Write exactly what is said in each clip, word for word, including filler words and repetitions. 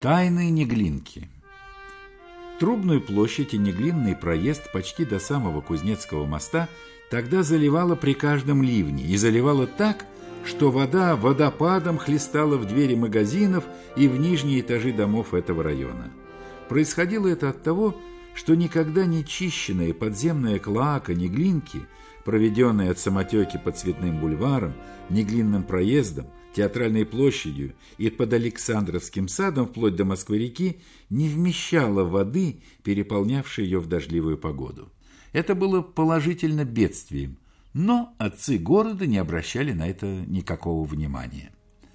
Тайны Неглинки. Трубную площадь и Неглинный проезд почти до самого Кузнецкого моста тогда заливало при каждом ливне, и заливало так, что вода водопадом хлестала в двери магазинов и в нижние этажи домов этого района. Происходило это от того, что никогда не чищенная подземная клоака Неглинки, проведенная от самотеки под Цветным бульваром, Неглинным проездом, Театральной площадью и под Александровским садом вплоть до Москвы-реки, не вмещала воды, переполнявшей ее в дождливую погоду. Это было положительно бедствием, но отцы города не обращали на это никакого внимания.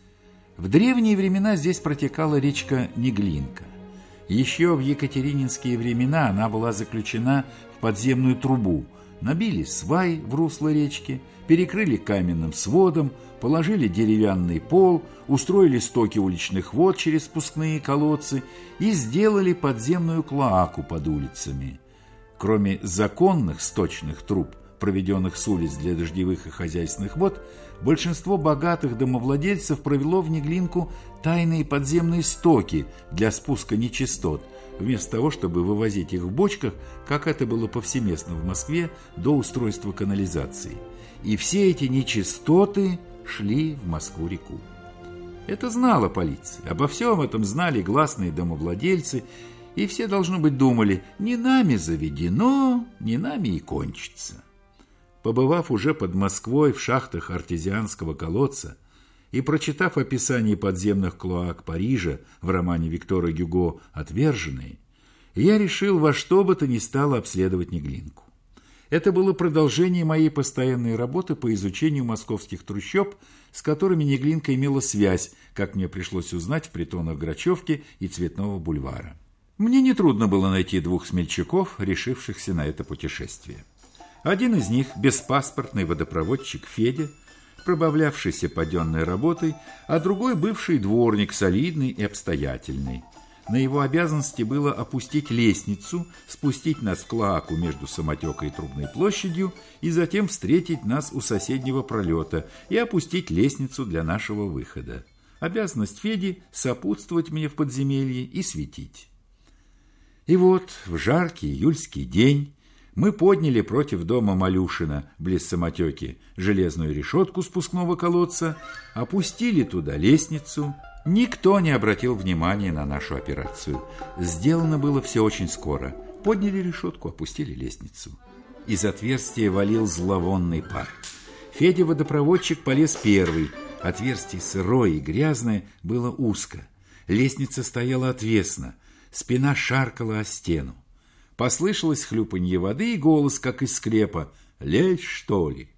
В древние времена здесь протекала речка Неглинка. Еще в екатерининские времена она была заключена в подземную трубу. Набили свай в русло речки, перекрыли каменным сводом, положили деревянный пол, устроили стоки уличных вод через спускные колодцы и сделали подземную клоаку под улицами. Кроме законных сточных труб, проведенных с улиц для дождевых и хозяйственных вод, большинство богатых домовладельцев провело в Неглинку тайные подземные стоки для спуска нечистот, вместо того, чтобы вывозить их в бочках, как это было повсеместно в Москве до устройства канализации. И все эти нечистоты шли в Москву-реку. Это знала полиция, обо всем этом знали гласные домовладельцы, и все, должно быть, думали, не нами заведено, не нами и кончится. Побывав уже под Москвой в шахтах артезианского колодца и прочитав описание подземных клоак Парижа в романе Виктора Гюго «Отверженные», я решил во что бы то ни стало обследовать Неглинку. Это было продолжение моей постоянной работы по изучению московских трущоб, с которыми Неглинка имела связь, как мне пришлось узнать в притонах Грачевки и Цветного бульвара. Мне нетрудно было найти двух смельчаков, решившихся на это путешествие. Один из них – беспаспортный водопроводчик Федя, пробавлявшийся паденной работой, а другой – бывший дворник, солидный и обстоятельный. На его обязанности было опустить лестницу, спустить нас в клоаку между Самотекой и Трубной площадью и затем встретить нас у соседнего пролета и опустить лестницу для нашего выхода. Обязанность Феди – сопутствовать мне в подземелье и светить. И вот в жаркий июльский день мы подняли против дома Малюшина, близ Самотеки, железную решетку спускного колодца, опустили туда лестницу. Никто не обратил внимания на нашу операцию. Сделано было все очень скоро. Подняли решетку, опустили лестницу. Из отверстия валил зловонный пар. Федя-водопроводчик полез первый. Отверстие сырое и грязное, было узко. Лестница стояла отвесно. Спина шаркала о стену. Послышалось хлюпанье воды и голос, как из склепа: «Лезь, что ли?»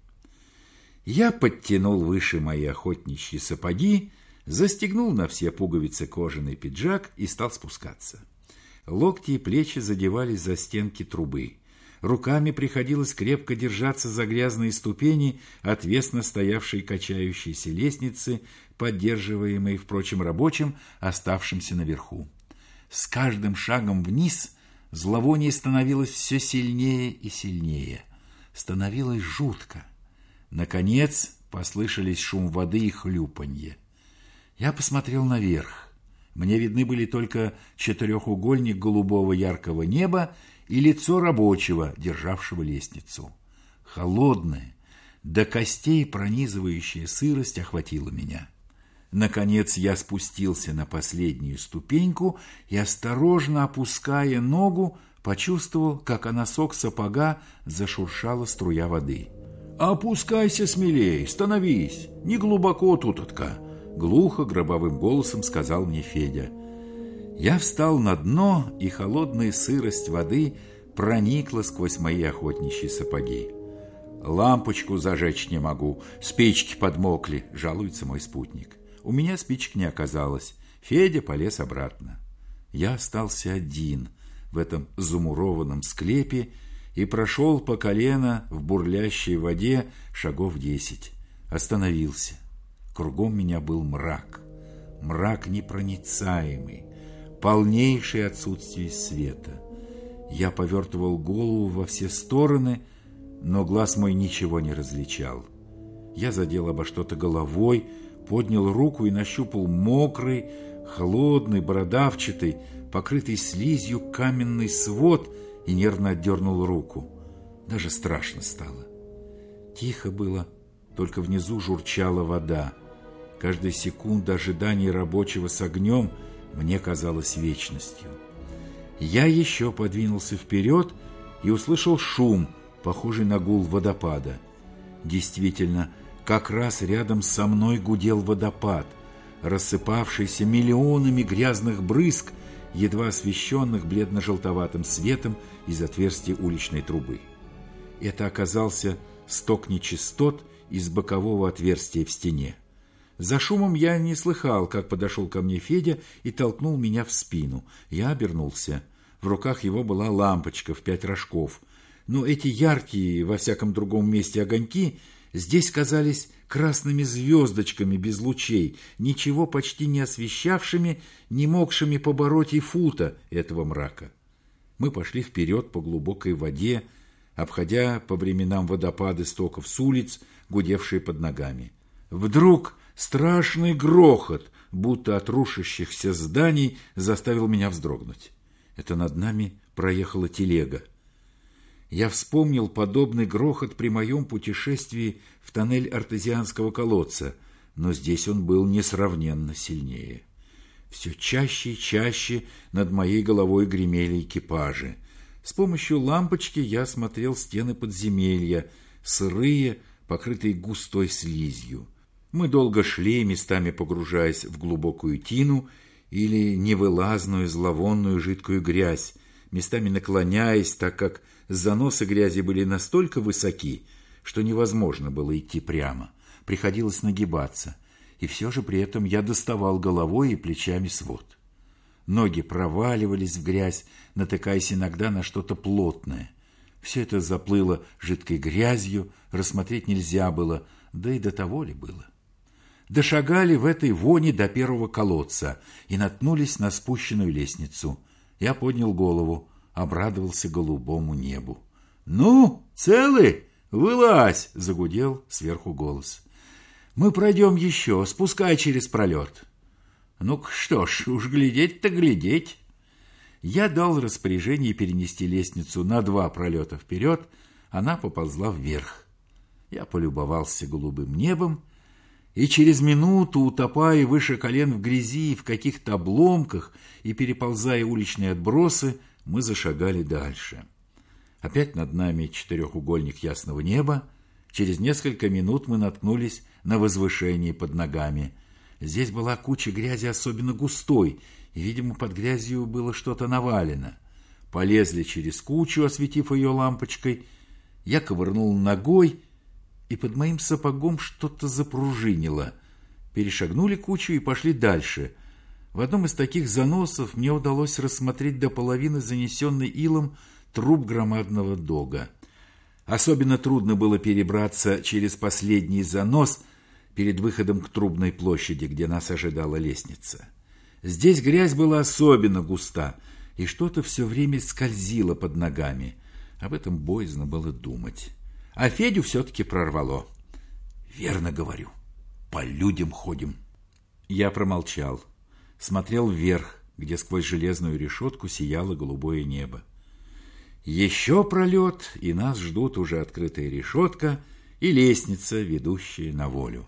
Я подтянул выше мои охотничьи сапоги, застегнул на все пуговицы кожаный пиджак и стал спускаться. Локти и плечи задевались за стенки трубы. Руками приходилось крепко держаться за грязные ступени отвесно стоявшей качающейся лестницы, поддерживаемой, впрочем, рабочим, оставшимся наверху. С каждым шагом вниз зловоние становилось все сильнее и сильнее. Становилось жутко. Наконец послышались шум воды и хлюпанье. Я посмотрел наверх. Мне видны были только четырехугольник голубого яркого неба и лицо рабочего, державшего лестницу. Холодная, до костей пронизывающая сырость охватила меня. Наконец я спустился на последнюю ступеньку и, осторожно опуская ногу, почувствовал, как о носок сапога зашуршала струя воды. «Опускайся смелей, становись, не глубоко тут-отка», — глухо гробовым голосом сказал мне Федя. Я встал на дно, и холодная сырость воды проникла сквозь мои охотничьи сапоги. «Лампочку зажечь не могу, спички подмокли», — жалуется мой спутник. У меня спичек не оказалось. Федя полез обратно. Я остался один в этом замурованном склепе и прошел по колено в бурлящей воде шагов десять. Остановился. Кругом меня был мрак. Мрак непроницаемый, полнейшее отсутствие света. Я повертывал голову во все стороны, но глаз мой ничего не различал. Я задел обо что-то головой, поднял руку и нащупал мокрый, холодный, бородавчатый, покрытый слизью каменный свод, и нервно отдернул руку. Даже страшно стало. Тихо было, только внизу журчала вода. Каждая секунда ожидания рабочего с огнем мне казалась вечностью. Я еще подвинулся вперед и услышал шум, похожий на гул водопада. Действительно, как раз рядом со мной гудел водопад, рассыпавшийся миллионами грязных брызг, едва освещенных бледно-желтоватым светом из отверстия уличной трубы. Это оказался сток нечистот из бокового отверстия в стене. За шумом я не слыхал, как подошел ко мне Федя и толкнул меня в спину. Я обернулся. В руках его была лампочка в пять рожков. Но эти яркие, во всяком другом месте огоньки здесь казались красными звездочками без лучей, ничего почти не освещавшими, не могшими побороть и фута этого мрака. Мы пошли вперед по глубокой воде, обходя по временам водопады стоков с улиц, гудевшие под ногами. Вдруг страшный грохот, будто от рушащихся зданий, заставил меня вздрогнуть. Это над нами проехала телега. Я вспомнил подобный грохот при моем путешествии в тоннель артезианского колодца, но здесь он был несравненно сильнее. Все чаще и чаще над моей головой гремели экипажи. С помощью лампочки я осмотрел стены подземелья, сырые, покрытые густой слизью. Мы долго шли, местами погружаясь в глубокую тину или невылазную зловонную жидкую грязь, местами наклоняясь, так как заносы грязи были настолько высоки, что невозможно было идти прямо. Приходилось нагибаться, и все же при этом я доставал головой и плечами свод. Ноги проваливались в грязь, натыкаясь иногда на что-то плотное. Все это заплыло жидкой грязью, рассмотреть нельзя было, да и до того ли было. Дошагали в этой воне до первого колодца и наткнулись на спущенную лестницу. Я поднял голову, обрадовался голубому небу. «Ну, целы? Вылазь!» — загудел сверху голос. «Мы пройдем еще, спускай через пролет». «Ну что ж, уж глядеть-то глядеть». Я дал распоряжение перенести лестницу на два пролета вперед, она поползла вверх. Я полюбовался голубым небом, и через минуту, утопая выше колен в грязи, в каких-то обломках и переползая уличные отбросы, мы зашагали дальше. Опять над нами четырехугольник ясного неба. Через несколько минут мы наткнулись на возвышение под ногами. Здесь была куча грязи особенно густой, и, видимо, под грязью было что-то навалено. Полезли через кучу, осветив ее лампочкой. Я ковырнул ногой, и под моим сапогом что-то запружинило. Перешагнули кучу и пошли дальше. В одном из таких заносов мне удалось рассмотреть до половины занесенный илом труп громадного дога. Особенно трудно было перебраться через последний занос перед выходом к Трубной площади, где нас ожидала лестница. Здесь грязь была особенно густа, и что-то все время скользило под ногами. Об этом боязно было думать. А Федю все-таки прорвало. «Верно говорю, по людям ходим». Я промолчал, смотрел вверх, где сквозь железную решетку сияло голубое небо. Еще пролет, и нас ждут уже открытая решетка и лестница, ведущая на волю.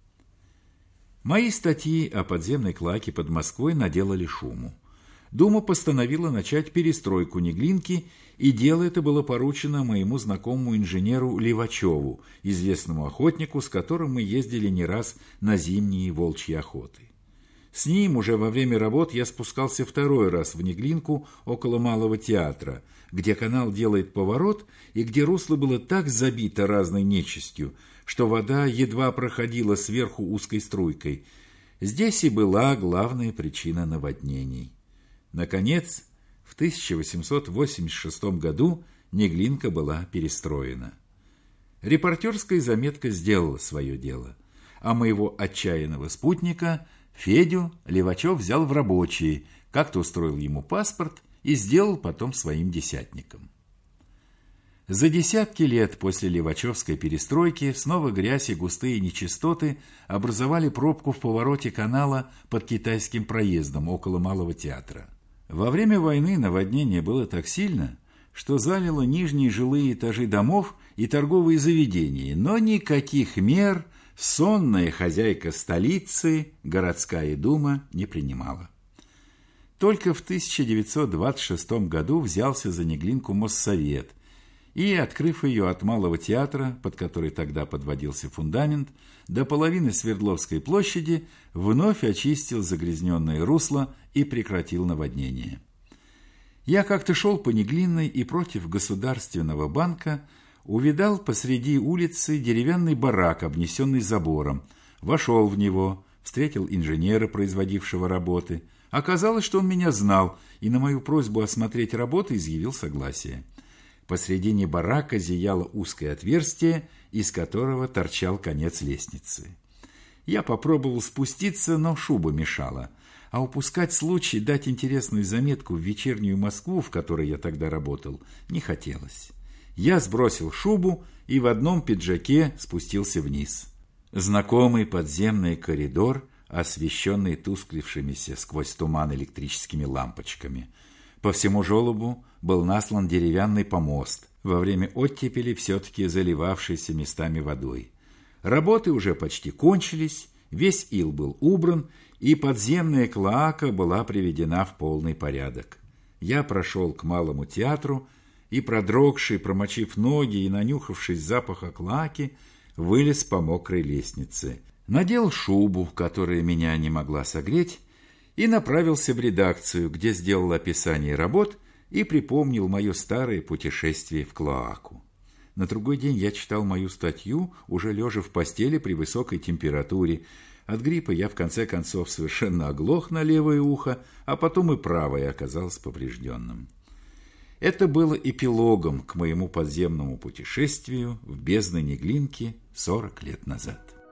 Мои статьи о подземной клоаке под Москвой наделали шуму. Дума постановила начать перестройку Неглинки, и дело это было поручено моему знакомому инженеру Левачеву, известному охотнику, с которым мы ездили не раз на зимние волчьи охоты. С ним уже во время работ я спускался второй раз в Неглинку около Малого театра, где канал делает поворот и где русло было так забито разной нечистью, что вода едва проходила сверху узкой струйкой. Здесь и была главная причина наводнений. Наконец, в тысяча восемьсот восемьдесят шестом году Неглинка была перестроена. Репортерская заметка сделала свое дело, а моего отчаянного спутника Федю Левачев взял в рабочие, как-то устроил ему паспорт и сделал потом своим десятником. За десятки лет после Левачевской перестройки снова грязь и густые нечистоты образовали пробку в повороте канала под Китайским проездом около Малого театра. Во время войны наводнение было так сильно, что залило нижние жилые этажи домов и торговые заведения, но никаких мер сонная хозяйка столицы, городская дума, не принимала. Только в тысяча девятьсот двадцать шестом году взялся за Неглинку Моссовет и, открыв ее от Малого театра, под который тогда подводился фундамент, до половины Свердловской площади, вновь очистил загрязненное русло и прекратил наводнение. Я как-то шел по Неглинной и против Государственного банка увидал посреди улицы деревянный барак, обнесенный забором. Вошел в него, встретил инженера, производившего работы. Оказалось, что он меня знал, и на мою просьбу осмотреть работы изъявил согласие. Посредине барака зияло узкое отверстие, из которого торчал конец лестницы. Я попробовал спуститься, но шуба мешала, а упускать случай дать интересную заметку в вечернюю Москву, в которой я тогда работал, не хотелось. Я сбросил шубу и в одном пиджаке спустился вниз. Знакомый подземный коридор, освещенный тусклившимися сквозь туман электрическими лампочками. По всему желобу был наслан деревянный помост, во время оттепели все-таки заливавшийся местами водой. Работы уже почти кончились, весь ил был убран, и подземная клоака была приведена в полный порядок. Я прошел к Малому театру и, продрогший, промочив ноги и нанюхавшись запаха клоаки, вылез по мокрой лестнице, надел шубу, которая меня не могла согреть, и направился в редакцию, где сделал описание работ и припомнил мое старое путешествие в клоаку. На другой день я читал мою статью, уже лежа в постели при высокой температуре. От гриппа я, в конце концов, совершенно оглох на левое ухо, а потом и правое оказалось поврежденным. Это было эпилогом к моему подземному путешествию в бездны Неглинки сорок лет назад.